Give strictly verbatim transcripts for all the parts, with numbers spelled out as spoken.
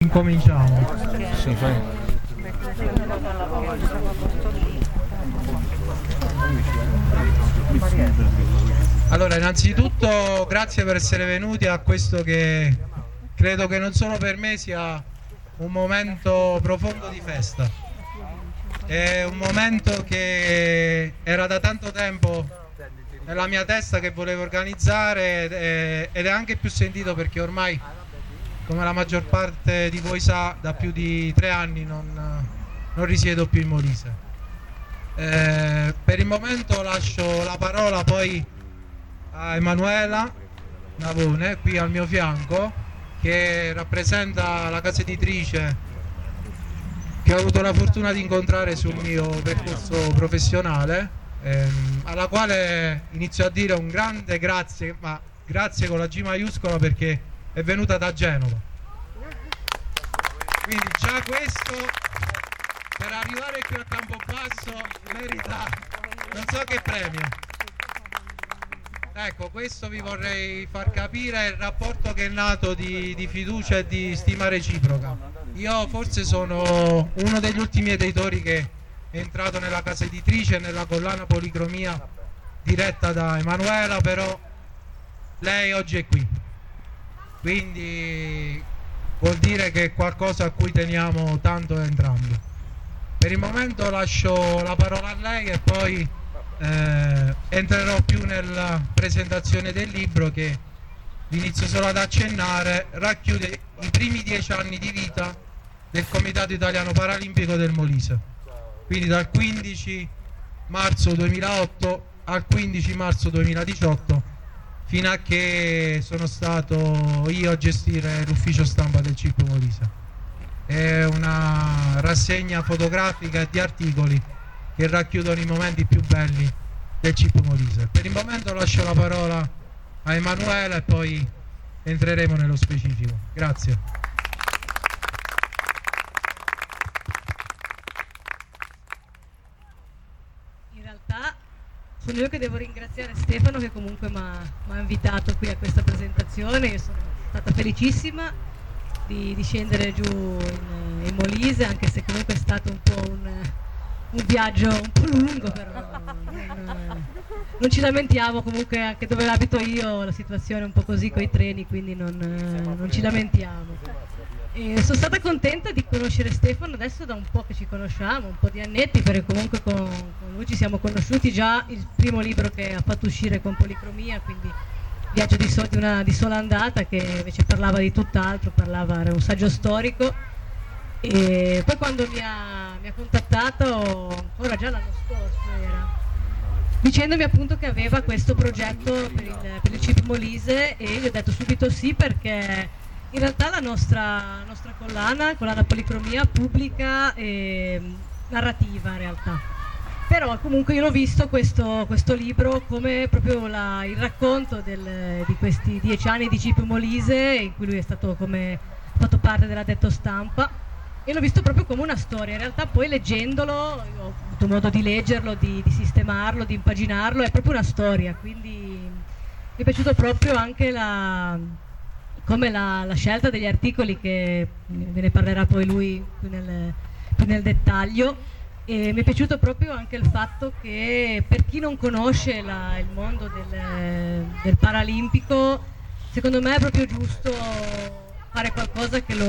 Incominciamo. Sì, fai. Allora, innanzitutto grazie per essere venuti a questo che credo che non solo per me sia un momento profondo di festa. È un momento che era da tanto tempo nella mia testa che volevo organizzare ed è anche più sentito perché ormai, come la maggior parte di voi sa, da più di tre anni non, non risiedo più in Molise. Eh, per il momento lascio la parola poi a Emanuela Navone, qui al mio fianco, che rappresenta la casa editrice che ho avuto la fortuna di incontrare sul mio percorso professionale, ehm, alla quale inizio a dire un grande grazie, ma grazie con la G maiuscola, perché è venuta da Genova. Quindi già questo, per arrivare qui a Campobasso, merita non so che premio. Ecco, questo vi vorrei far capire il rapporto che è nato di, di fiducia e di stima reciproca. Io forse sono uno degli ultimi editori che è entrato nella casa editrice, nella collana Policromia diretta da Emanuela, però lei oggi è qui, quindi vuol dire che è qualcosa a cui teniamo tanto entrambi. Per il momento lascio la parola a lei e poi eh, entrerò più nella presentazione del libro che, vi inizio solo ad accennare, racchiude i primi dieci anni di vita del Comitato Italiano Paralimpico del Molise, quindi dal quindici marzo duemilaotto al quindici marzo duemiladiciotto, fino a che sono stato io a gestire l'ufficio stampa del C I P Molise. È una rassegna fotografica e di articoli che racchiudono i momenti più belli del C I P Molise. Per il momento lascio la parola a Emanuela e poi entreremo nello specifico. Grazie. In realtà sono io che devo ringraziare Stefano, che comunque mi ha invitato qui a questa presentazione. Io sono stata felicissima di, di scendere giù in, in Molise, anche se comunque è stato un po' un, un viaggio un po' lungo, però non, non ci lamentiamo. Comunque anche dove abito io la situazione è un po' così con i treni, quindi non, non ci lamentiamo. E sono stata contenta di conoscere Stefano adesso da un po' che ci conosciamo, un po' di annetti, perché comunque con, con lui ci siamo conosciuti già il primo libro che ha fatto uscire con Policromia, quindi Viaggio di, so, di una di sola andata, che invece parlava di tutt'altro, parlava, era un saggio storico. E poi quando mi ha, mi ha contattato, ancora già l'anno scorso era, dicendomi appunto che aveva questo progetto per il, per il C I P Molise, e gli ho detto subito sì, perché in realtà la nostra, nostra collana, collana Policromia, pubblica eh, narrativa in realtà. Però comunque io l'ho visto questo, questo libro come proprio la, il racconto del, di questi dieci anni di C I P Molise, in cui lui è stato come, fatto parte dell'addetto stampa, e l'ho visto proprio come una storia. In realtà poi leggendolo, ho avuto modo di leggerlo, di, di sistemarlo, di impaginarlo, è proprio una storia, quindi mi è piaciuto proprio anche la... come la, la scelta degli articoli, che ve ne parlerà poi lui più nel, più nel dettaglio. E mi è piaciuto proprio anche il fatto che, per chi non conosce la, il mondo del, del paralimpico, secondo me è proprio giusto fare qualcosa che lo,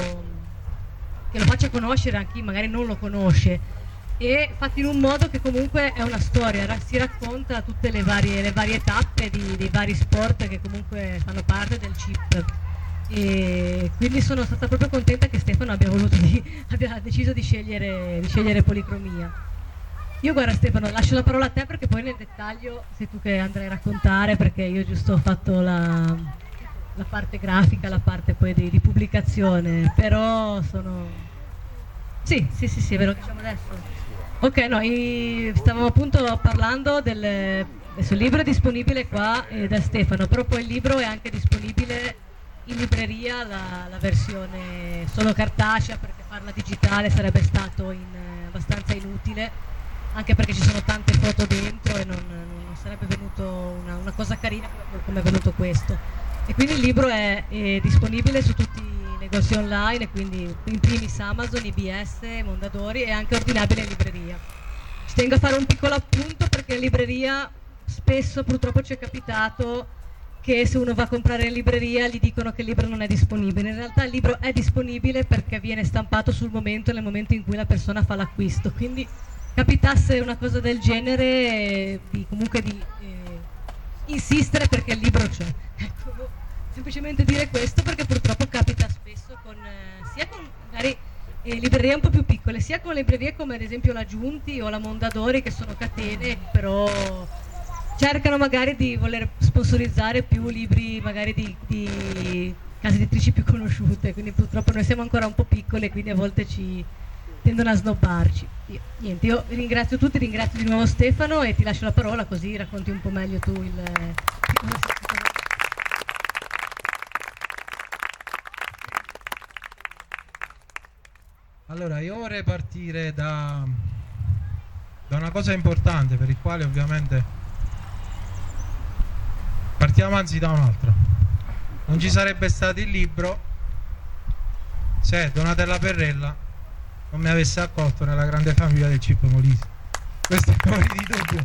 che lo faccia conoscere a chi magari non lo conosce, e fatto in un modo che comunque è una storia, si racconta tutte le varie, le varie tappe di, dei vari sport che comunque fanno parte del C I P. E quindi sono stata proprio contenta che Stefano abbia, voluto di, abbia deciso di scegliere, di scegliere Policromia. Io, guarda Stefano, lascio la parola a te, perché poi nel dettaglio sei tu che andrai a raccontare, perché io giusto ho fatto la, la parte grafica, la parte poi di, di pubblicazione, però sono... Sì, sì, sì, sì, ve lo diciamo adesso. Ok, noi stavamo appunto parlando del... Adesso il libro è disponibile qua eh, da Stefano, però poi il libro è anche disponibile in libreria, la, la versione solo cartacea, perché farla digitale sarebbe stato in, eh, abbastanza inutile, anche perché ci sono tante foto dentro e non, non sarebbe venuto una, una cosa carina come è venuto questo. E quindi il libro è, è disponibile su tutti i negozi online, quindi in primis Amazon, I B S, Mondadori, e anche ordinabile in libreria. Ci tengo a fare un piccolo appunto perché in libreria spesso purtroppo ci è capitato che se uno va a comprare in libreria gli dicono che il libro non è disponibile. In realtà il libro è disponibile perché viene stampato sul momento, nel momento in cui la persona fa l'acquisto. Quindi capitasse una cosa del genere, eh, di, comunque di eh, insistere perché il libro c'è. Ecco, semplicemente dire questo perché purtroppo capita spesso con, eh, sia con magari eh, librerie un po' più piccole, sia con librerie come ad esempio la Giunti o la Mondadori, che sono catene, però cercano magari di voler sponsorizzare più libri magari di, di case editrici più conosciute, quindi purtroppo noi siamo ancora un po' piccole, quindi a volte ci tendono a snobbarci. Io, niente, io ringrazio tutti, ringrazio di nuovo Stefano e ti lascio la parola così racconti un po' meglio tu il... Allora, io vorrei partire da, da una cosa importante per il quale ovviamente partiamo anzi da un'altra. Non ci sarebbe stato il libro se Donatella Perrella non mi avesse accolto nella grande famiglia del Cippo Molise. Questo è fuori di dubbio.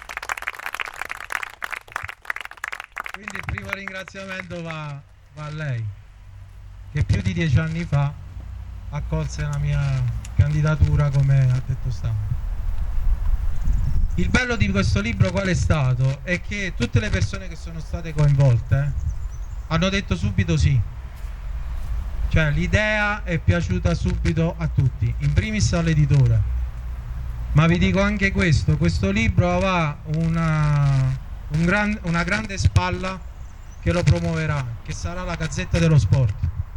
Quindi il primo ringraziamento va, va a lei, che più di dieci anni fa accolse la mia candidatura come addetto stampa. Il bello di questo libro qual è stato? È che tutte le persone che sono state coinvolte hanno detto subito sì. Cioè l'idea è piaciuta subito a tutti, in primis all'editore. Ma vi dico anche questo, questo libro avrà una, un gran, una grande spalla che lo promuoverà, che sarà la Gazzetta dello Sport.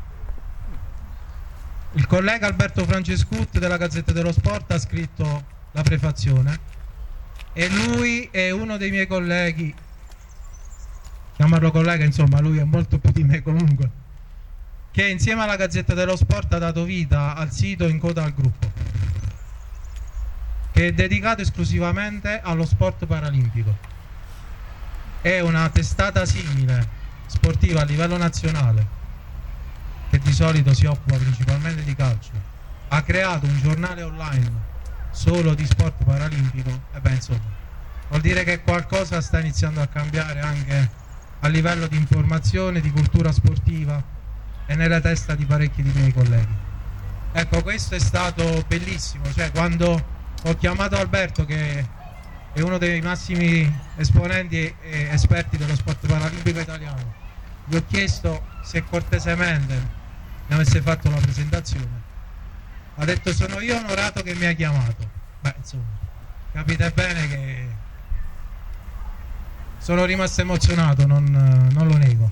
Il collega Alberto Francescut della Gazzetta dello Sport ha scritto la prefazione e lui è uno dei miei colleghi, chiamarlo collega, insomma lui è molto più di me comunque, che insieme alla Gazzetta dello Sport ha dato vita al sito In Coda al Gruppo, che è dedicato esclusivamente allo sport paralimpico. È una testata simile, sportiva a livello nazionale, che di solito si occupa principalmente di calcio. Ha creato un giornale online solo di sport paralimpico e beh, insomma, vuol dire che qualcosa sta iniziando a cambiare anche a livello di informazione, di cultura sportiva e nella testa di parecchi di miei colleghi. Ecco, questo è stato bellissimo, cioè quando ho chiamato Alberto, che è uno dei massimi esponenti e esperti dello sport paralimpico italiano, gli ho chiesto se cortesemente mi avesse fatto la presentazione. Ha detto: sono io onorato che mi ha chiamato. Beh, insomma, capite bene che sono rimasto emozionato, non, non lo nego.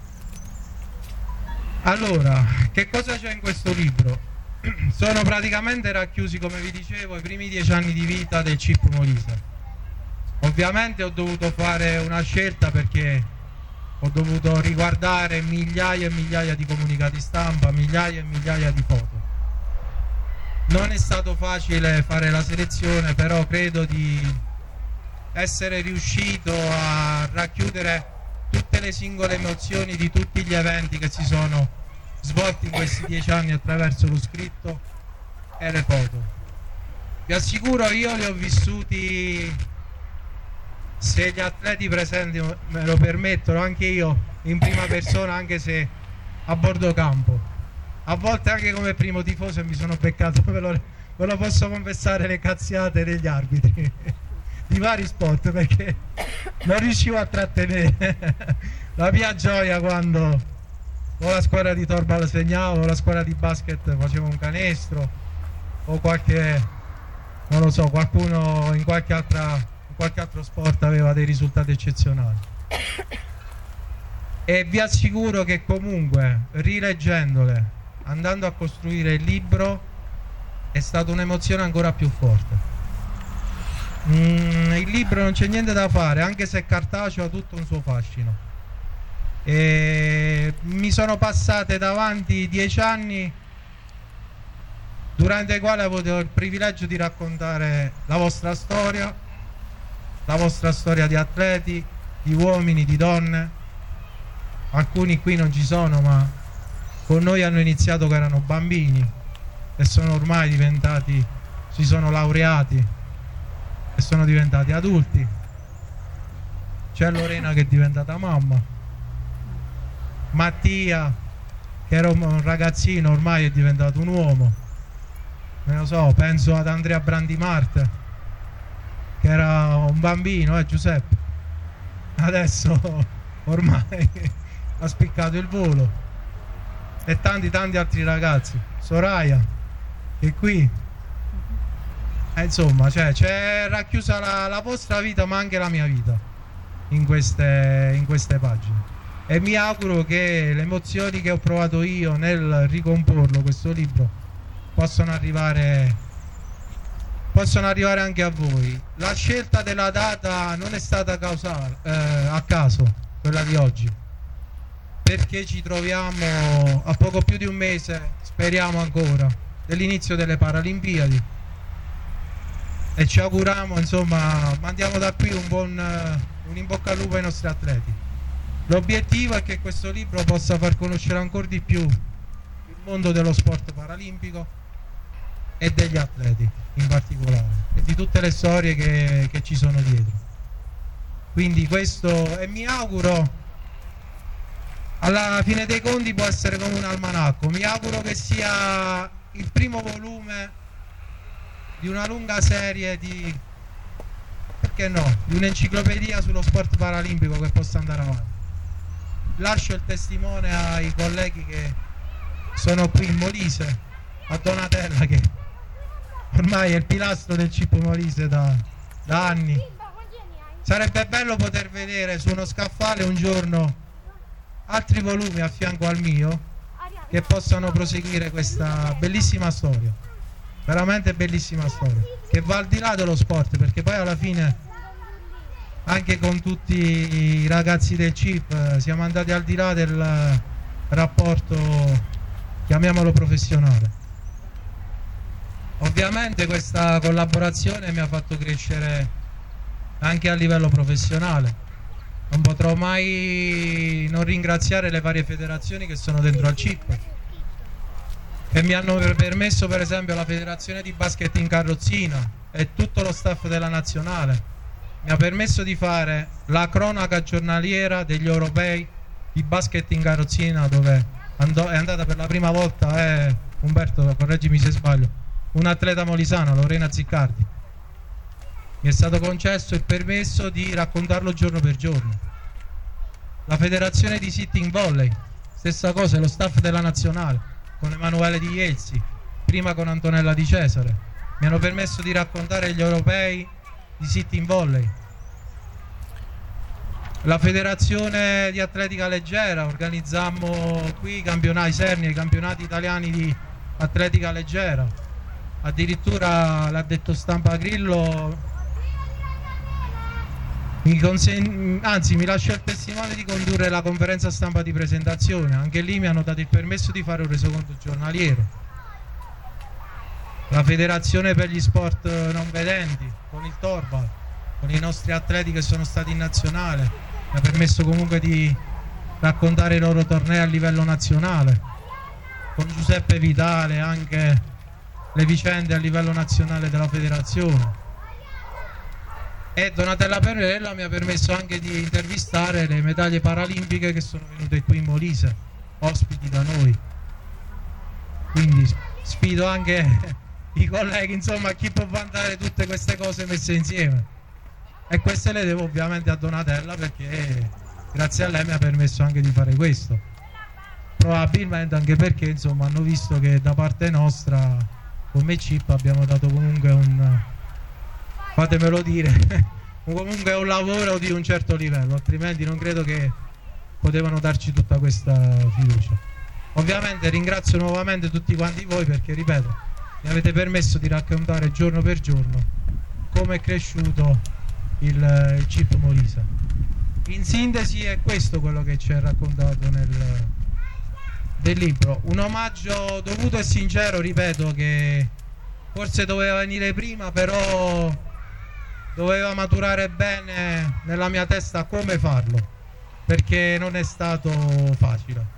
Allora, che cosa c'è in questo libro? Sono praticamente racchiusi, come vi dicevo, i primi dieci anni di vita del Cippo Molise. Ovviamente ho dovuto fare una scelta perché ho dovuto riguardare migliaia e migliaia di comunicati stampa, migliaia e migliaia di foto. Non è stato facile fare la selezione, però credo di essere riuscito a racchiudere tutte le singole emozioni di tutti gli eventi che si sono svolti in questi dieci anni attraverso lo scritto e le foto. Vi assicuro, io li ho vissuti, se gli atleti presenti me lo permettono, anche io in prima persona, anche se a bordo campo. A volte anche come primo tifoso mi sono beccato, ve lo, ve lo posso confessare, le cazziate degli arbitri di vari sport, perché non riuscivo a trattenere la mia gioia quando o la squadra di Torbal segnava o la squadra di basket faceva un canestro o qualche, non lo so, qualcuno in qualche, altra, in qualche altro sport aveva dei risultati eccezionali. E vi assicuro che comunque rileggendole, andando a costruire il libro, è stata un'emozione ancora più forte. Mm, il libro non c'è niente da fare, anche se è cartaceo, ha tutto un suo fascino. E mi sono passate davanti dieci anni durante i quali ho avuto il privilegio di raccontare la vostra storia, la vostra storia di atleti, di uomini, di donne. Alcuni qui non ci sono, ma con noi hanno iniziato che erano bambini e sono ormai diventati, si sono laureati e sono diventati adulti. C'è Lorena che è diventata mamma, Mattia che era un ragazzino ormai è diventato un uomo, non lo so, penso ad Andrea Brandimarte che era un bambino, eh Giuseppe, adesso ormai ha spiccato il volo, e tanti tanti altri ragazzi, Soraya che è qui, eh, insomma cioè, c'è racchiusa la, la vostra vita ma anche la mia vita in queste, in queste pagine, e mi auguro che le emozioni che ho provato io nel ricomporlo questo libro possano arrivare possono arrivare anche a voi. La scelta della data non è stata causale, eh, a caso, quella di oggi, perché ci troviamo a poco più di un mese, speriamo ancora, dell'inizio delle Paralimpiadi, e ci auguriamo, insomma, mandiamo da qui un buon un in bocca al lupo ai nostri atleti. L'obiettivo è che questo libro possa far conoscere ancora di più il mondo dello sport paralimpico e degli atleti in particolare, e di tutte le storie che, che ci sono dietro. Quindi questo, e mi auguro alla fine dei conti può essere come un almanacco, mi auguro che sia il primo volume di una lunga serie di, perché no, di un'enciclopedia sullo sport paralimpico che possa andare avanti. Lascio il testimone ai colleghi che sono qui in Molise, a Donatella che ormai è il pilastro del C I P Molise da, da anni. Sarebbe bello poter vedere su uno scaffale un giorno altri volumi a fianco al mio che possano proseguire questa bellissima storia, veramente bellissima storia, che va al di là dello sport, perché poi alla fine anche con tutti i ragazzi del C I P siamo andati al di là del rapporto, chiamiamolo professionale. Ovviamente questa collaborazione mi ha fatto crescere anche a livello professionale, non potrò mai non ringraziare le varie federazioni che sono dentro al C I P, che mi hanno permesso, per esempio la federazione di basket in carrozzina e tutto lo staff della nazionale mi ha permesso di fare la cronaca giornaliera degli europei di basket in carrozzina, dove andò, è andata per la prima volta, eh, Umberto correggimi se sbaglio, un atleta molisana, Lorena Ziccardi. Mi è stato concesso il permesso di raccontarlo giorno per giorno. La federazione di sitting volley, stessa cosa, lo staff della nazionale con Emanuele Di Ielsi, prima con Antonella Di Cesare, mi hanno permesso di raccontare gli europei di sitting volley. La federazione di atletica leggera, organizzammo qui i campionati Serni, i campionati italiani di atletica leggera, addirittura l'ha detto Stampa Grillo, mi consen- anzi mi lascia il testimone di condurre la conferenza stampa di presentazione, anche lì mi hanno dato il permesso di fare un resoconto giornaliero. La federazione per gli sport non vedenti con il Torval, con i nostri atleti che sono stati in nazionale, mi ha permesso comunque di raccontare i loro tornei a livello nazionale, con Giuseppe Vitale anche le vicende a livello nazionale della federazione, e Donatella Perrella mi ha permesso anche di intervistare le medaglie paralimpiche che sono venute qui in Molise, ospiti da noi. Quindi sfido anche i colleghi, insomma, chi può vantare tutte queste cose messe insieme, e queste le devo ovviamente a Donatella, perché grazie a lei mi ha permesso anche di fare questo, probabilmente anche perché insomma hanno visto che da parte nostra come C I P abbiamo dato comunque un, fatemelo dire, comunque un lavoro di un certo livello, altrimenti non credo che potevano darci tutta questa fiducia. Ovviamente ringrazio nuovamente tutti quanti voi, perché ripeto, mi avete permesso di raccontare giorno per giorno come è cresciuto il, il C I P Molise. In sintesi è questo quello che ci è raccontato nel, del libro, un omaggio dovuto e sincero, ripeto, che forse doveva venire prima, però doveva maturare bene nella mia testa come farlo, perché non è stato facile.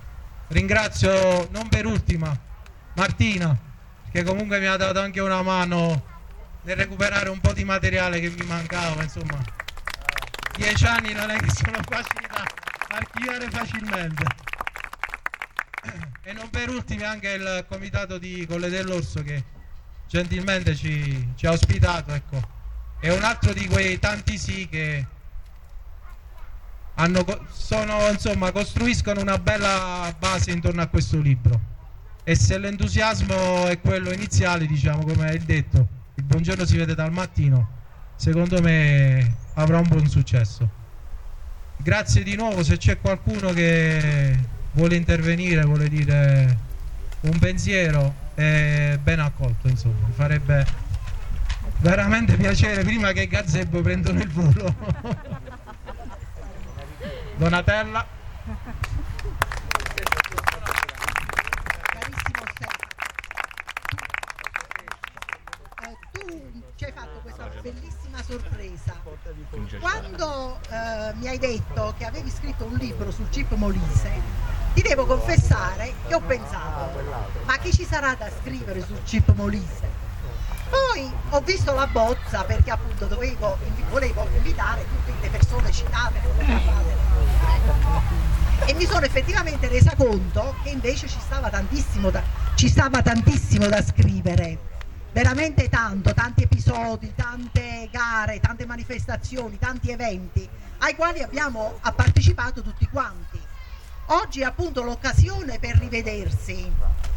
ringrazio non per ultima Martina, che comunque mi ha dato anche una mano nel recuperare un po' di materiale che mi mancava. Insomma, dieci anni non è che sono facili da archiviare facilmente. E non per ultimi anche il comitato di Colle dell'Orso, che gentilmente ci, ci ha ospitato, ecco. È un altro di quei tanti sì che hanno, sono, insomma, costruiscono una bella base intorno a questo libro. E se l'entusiasmo è quello iniziale, diciamo, come è il detto, il buongiorno si vede dal mattino, secondo me avrà un buon successo. Grazie di nuovo. Se c'è qualcuno che vuole intervenire, vuole dire un pensiero, è ben accolto, insomma, mi farebbe veramente piacere prima che i gazebo prendano il volo. Donatella. Carissimo Stefano, eh, tu ci hai fatto questa bellissima sorpresa. Quando eh, mi hai detto che avevi scritto un libro sul Chip Molise, ti devo confessare che ho pensato, ma chi ci sarà da scrivere sul Chip Molise? Poi ho visto la bozza, perché appunto dovevo, volevo invitare tutte le persone citate e mi sono effettivamente resa conto che invece ci stava tantissimo da, ci stava tantissimo da scrivere, veramente tanto, tanti episodi, tante gare, tante manifestazioni, tanti eventi ai quali abbiamo partecipato tutti quanti. Oggi è appunto l'occasione per rivedersi.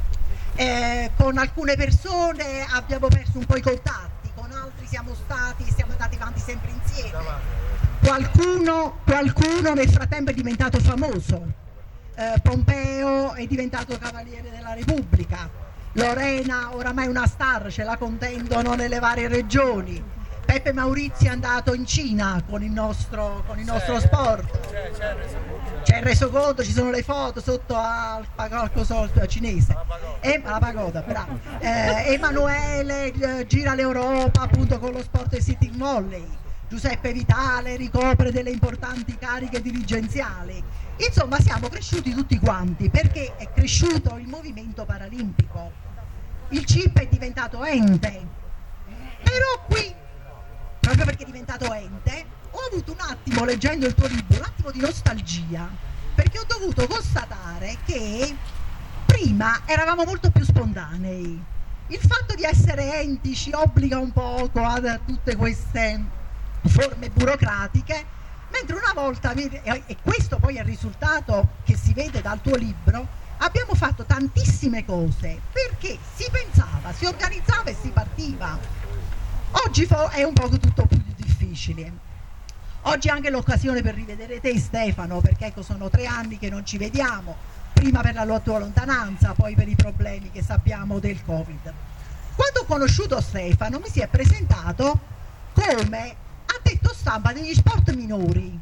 Eh, con alcune persone abbiamo perso un po' i contatti, con altri siamo stati, siamo andati avanti sempre insieme. Qualcuno, qualcuno nel frattempo è diventato famoso. Eh, Pompeo è diventato Cavaliere della Repubblica. Lorena oramai è una star, ce la contendono nelle varie regioni. Peppe Maurizio è andato in Cina con il nostro, con il nostro sport. C'è il resoconto, ci sono le foto sotto al qualcosa cinese. E la pagoda, bravo. Eh, Emanuele eh, gira l'Europa appunto con lo sport e sitting volley. Giuseppe Vitale ricopre delle importanti cariche dirigenziali. Insomma, siamo cresciuti tutti quanti, perché è cresciuto il movimento paralimpico. Il C I P è diventato ente. Però qui, proprio perché è diventato ente, ho avuto un attimo, leggendo il tuo libro, un attimo di nostalgia, perché ho dovuto constatare che prima eravamo molto più spontanei. Il fatto di essere enti ci obbliga un poco a tutte queste forme burocratiche, mentre una volta, e questo poi è il risultato che si vede dal tuo libro, abbiamo fatto tantissime cose perché si pensava, si organizzava e si partiva. Oggi è un po' tutto più difficile. Oggi è anche l'occasione per rivedere te, Stefano, perché ecco, sono tre anni che non ci vediamo, prima per la tua lontananza, poi per i problemi che sappiamo del Covid. Quando ho conosciuto Stefano mi si è presentato come addetto stampa degli sport minori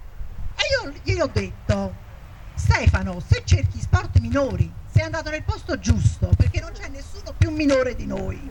e io gli ho detto: Stefano, se cerchi sport minori sei andato nel posto giusto, perché non c'è nessuno più minore di noi.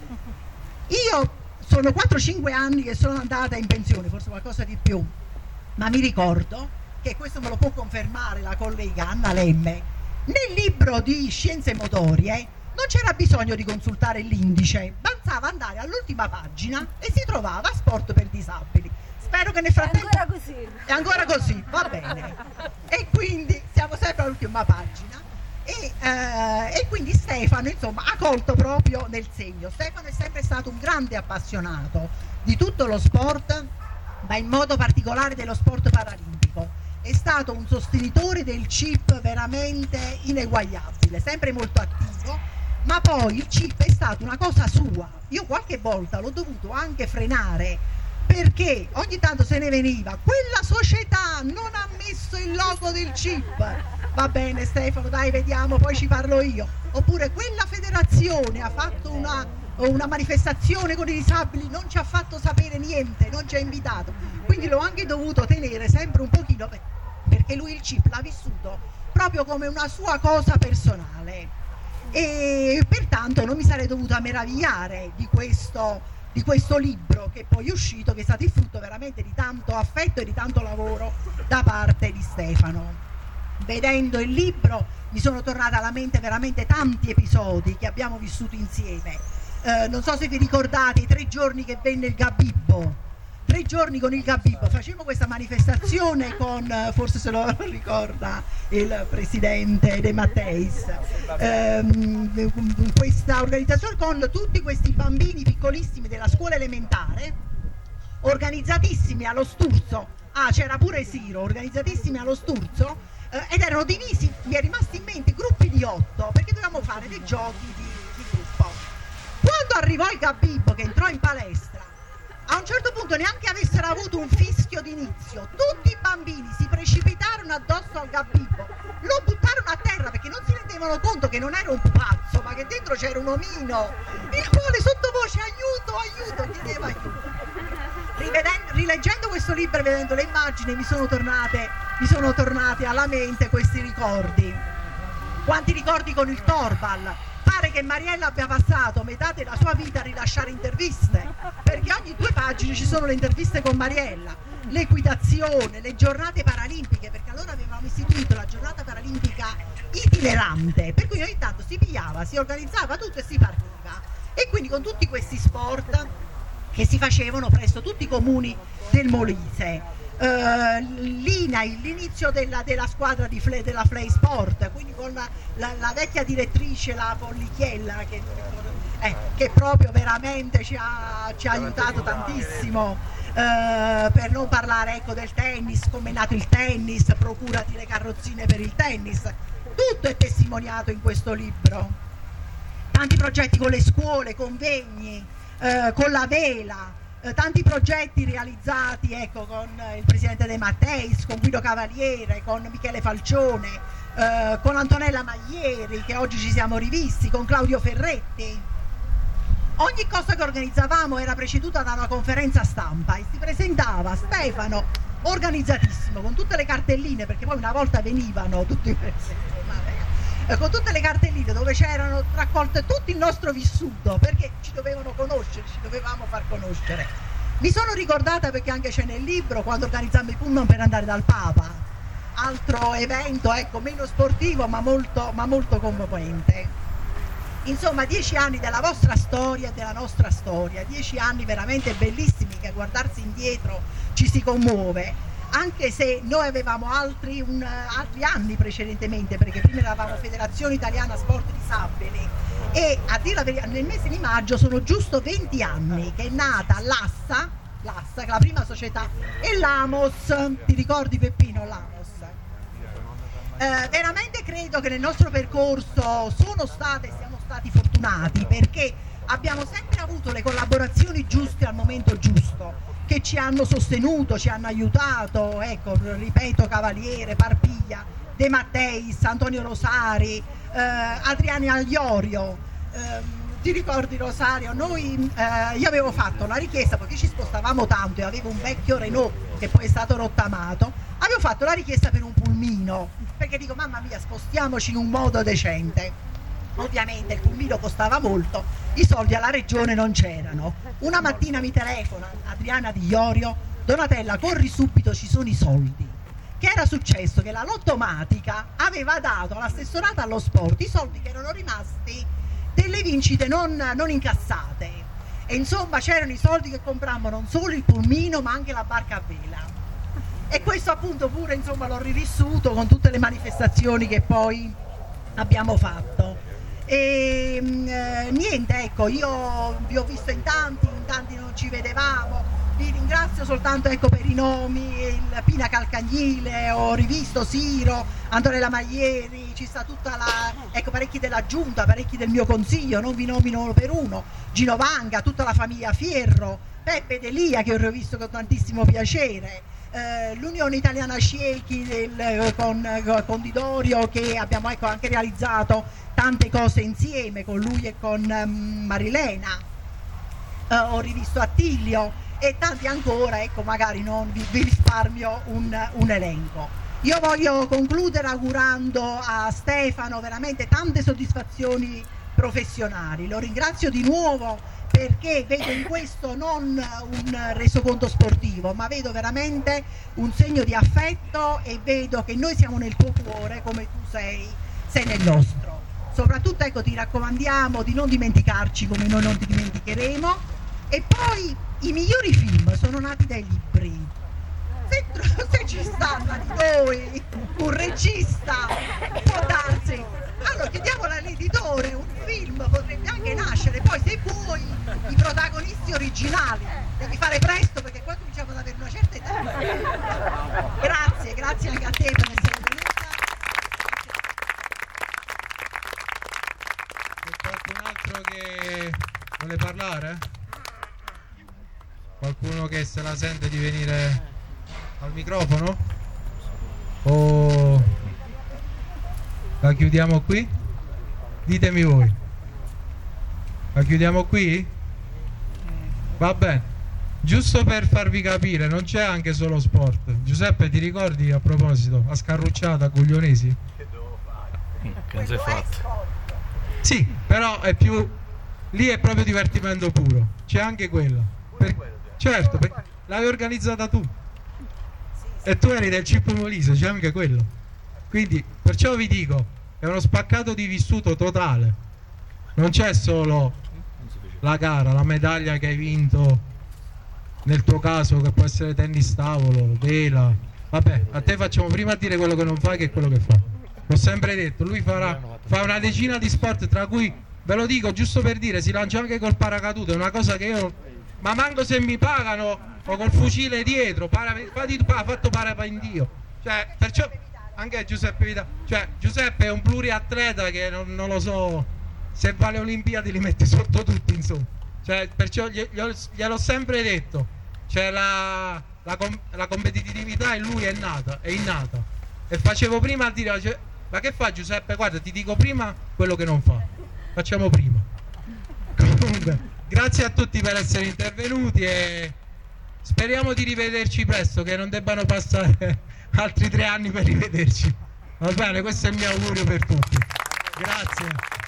Io sono quattro cinque anni che sono andata in pensione, forse qualcosa di più, ma mi ricordo che questo me lo può confermare la collega Anna Lemme. Nel libro di scienze motorie non c'era bisogno di consultare l'indice, bastava andare all'ultima pagina e si trovava sport per disabili. Spero che nel frattempo... È ancora così. È ancora così, va bene. E quindi siamo sempre all'ultima pagina. E, eh, e quindi Stefano, insomma, ha colto proprio nel segno. Stefano è sempre stato un grande appassionato di tutto lo sport, ma in modo particolare dello sport paralimpico. È stato un sostenitore del C I P veramente ineguagliabile, sempre molto attivo, ma poi il C I P è stato una cosa sua. Io qualche volta l'ho dovuto anche frenare, perché ogni tanto se ne veniva: quella società non ha messo il logo del C I P. Va bene Stefano, dai, vediamo, poi ci parlo io. Oppure quella federazione ha fatto una, una manifestazione con i disabili, non ci ha fatto sapere niente, non ci ha invitato. Quindi l'ho anche dovuto tenere sempre un pochino, perché lui il C I P l'ha vissuto proprio come una sua cosa personale. E pertanto non mi sarei dovuta meravigliare di questo, di questo libro che poi è uscito, che è stato il frutto veramente di tanto affetto e di tanto lavoro da parte di Stefano. vedendo il libro mi sono tornata alla mente veramente tanti episodi che abbiamo vissuto insieme. Eh, non so se vi ricordate i tre giorni che venne il Gabibbo. Tre giorni con il Gabibbo, facevamo questa manifestazione con, forse se lo ricorda il presidente De Matteis, ehm, questa organizzazione con tutti questi bambini piccolissimi della scuola elementare, organizzatissimi allo Sturzo, ah c'era pure Siro, organizzatissimi allo Sturzo, eh, ed erano divisi, mi è rimasto in mente, gruppi di otto, perché dovevamo fare dei giochi di, di gruppo. Quando arrivò il Gabibbo che entrò in palestra, a un certo punto neanche avessero avuto un fischio d'inizio, tutti i bambini si precipitarono addosso al Gabibbo, lo buttarono a terra perché non si rendevano conto che non era un pupazzo, ma che dentro c'era un omino, il quale sottovoce aiuto, aiuto, chiedeva aiuto. Rivedendo, rileggendo questo libro e vedendo le immagini mi sono tornate, mi sono tornate alla mente questi ricordi. Quanti ricordi con il Torval. Pare che Mariella abbia passato metà della sua vita a rilasciare interviste, perché ogni due pagine ci sono le interviste con Mariella, l'equitazione, le giornate paralimpiche, perché allora avevamo istituito la giornata paralimpica itinerante, per cui ogni tanto si pigliava, si organizzava tutto e si partiva. E quindi con tutti questi sport che si facevano presso tutti i comuni del Molise. Uh, l'I N A I, l'inizio della, della squadra di Fle, della Flay Sport, quindi con la, la, la vecchia direttrice, la Pollichiella, che, eh, che proprio veramente ci ha, ci ha aiutato tantissimo, uh, per non parlare ecco, del tennis, come è nato il tennis, procurati le carrozzine per il tennis, tutto è testimoniato in questo libro. Tanti progetti con le scuole, convegni, uh, con la vela, Eh, tanti progetti realizzati ecco, con eh, il presidente De Matteis, con Guido Cavaliere, con Michele Falcione, eh, con Antonella Maglieri, che oggi ci siamo rivisti, con Claudio Ferretti. Ogni cosa che organizzavamo era preceduta da una conferenza stampa e si presentava Stefano, organizzatissimo, con tutte le cartelline, perché poi una volta venivano tutti eh, con tutte le cartelline dove c'erano raccolte tutto il nostro vissuto, perché ci dovevano conoscere, ci dovevamo far conoscere. Mi sono ricordata, perché anche c'è nel libro, quando organizzammo i pullman per andare dal Papa, altro evento ecco, meno sportivo ma molto, ma molto commovente. Insomma, dieci anni della vostra storia e della nostra storia, dieci anni veramente bellissimi che a guardarsi indietro ci si commuove, anche se noi avevamo altri, un, altri anni precedentemente, perché prima eravamo Federazione Italiana Sport Disabili e a dire la verità nel mese di maggio sono giusto venti anni che è nata l'Assa, l'Assa che è la prima società, e l'Amos, ti ricordi Peppino l'Amos? Eh, veramente credo che nel nostro percorso sono state, siamo stati fortunati, perché abbiamo sempre avuto le collaborazioni giuste al momento giusto, che ci hanno sostenuto, ci hanno aiutato, ecco, ripeto, Cavaliere, Parpiglia, De Matteis, Antonio Rosari, eh, Adriano Agliorio, eh, ti ricordi Rosario? Noi, eh, io avevo fatto la richiesta, perché ci spostavamo tanto e avevo un vecchio Renault che poi è stato rottamato, avevo fatto la richiesta per un pulmino, perché dico mamma mia spostiamoci in un modo decente. Ovviamente il pulmino costava molto, i soldi alla regione non c'erano. Una mattina mi telefona Adriana Di Iorio, Donatella corri subito, ci sono i soldi. Che era successo? Che la Lottomatica aveva dato all'assessorato allo sport i soldi che erano rimasti delle vincite non, non incassate, e insomma c'erano i soldi che comprammo non solo il pulmino ma anche la barca a vela, e questo appunto pure insomma l'ho rivissuto con tutte le manifestazioni che poi abbiamo fatto. E eh, niente, ecco, io vi ho visto in tanti, in tanti non ci vedevamo, vi ringrazio soltanto ecco, per i nomi, il Pina Calcagnile, ho rivisto Siro, Antonella Maglieri, ci sta tutta la, ecco, parecchi della giunta, parecchi del mio consiglio, non vi nomino uno per uno, Gino Vanga, tutta la famiglia Fierro, Peppe Delia che ho rivisto con tantissimo piacere, eh, l'Unione Italiana Sciechi del, con, con Didorio, che abbiamo ecco, anche realizzato tante cose insieme con lui e con um, Marilena, uh, ho rivisto Attilio e tanti ancora, ecco magari non vi, vi risparmio un, un elenco. Io voglio concludere augurando a Stefano veramente tante soddisfazioni professionali, lo ringrazio di nuovo per perché vedo in questo non un resoconto sportivo, ma vedo veramente un segno di affetto e vedo che noi siamo nel tuo cuore come tu sei, sei nel nostro. Soprattutto, ecco, ti raccomandiamo di non dimenticarci come noi non ti dimenticheremo. E poi i migliori film sono nati dai libri. Se, se ci sta tra di noi un regista, può darsi. Allora chiediamolo all'editore, un film potrebbe anche nascere, poi se vuoi i protagonisti originali, devi fare presto perché qua cominciamo ad avere una certa età. Grazie, grazie anche a te per essere venuta. C'è qualcun altro che vuole parlare? Qualcuno che se la sente di venire al microfono? O la chiudiamo qui? Ditemi voi. La chiudiamo qui? Va bene. Giusto per farvi capire, non c'è anche solo sport. Giuseppe, ti ricordi a proposito, a Scarrucciata, a Guglionesi? Che devo fare? Che non si è fatto. Sì, però è più... lì è proprio divertimento puro. C'è anche quella. Per... certo, per... l'avevi organizzata tu. E tu eri del Cippo Molise, c'è anche quello. Quindi, perciò vi dico, è uno spaccato di vissuto totale. Non c'è solo la gara, la medaglia che hai vinto, nel tuo caso, che può essere tennis tavolo, vela. Vabbè, a te facciamo prima dire quello che non fai che quello che fa. L'ho sempre detto, lui farà fa una decina di sport, tra cui, ve lo dico giusto per dire, si lancia anche col paracadute, è una cosa che io, ma manco se mi pagano, o col fucile dietro, para, ha fatto para in Dio. Cioè, perciò anche Giuseppe Vita, cioè Giuseppe è un pluriatleta che non, non lo so, se va alle Olimpiadi li mette sotto tutti, insomma. Cioè, perciò glielo, gliel'ho sempre detto, cioè la, la, la competitività in lui è nata, è innata. E facevo prima a dire, cioè, ma che fa Giuseppe? Guarda, ti dico prima quello che non fa. Facciamo prima. Comunque, grazie a tutti per essere intervenuti e speriamo di rivederci presto, che non debbano passare altri tre anni per rivederci. Va bene, questo è il mio augurio per tutti. Grazie.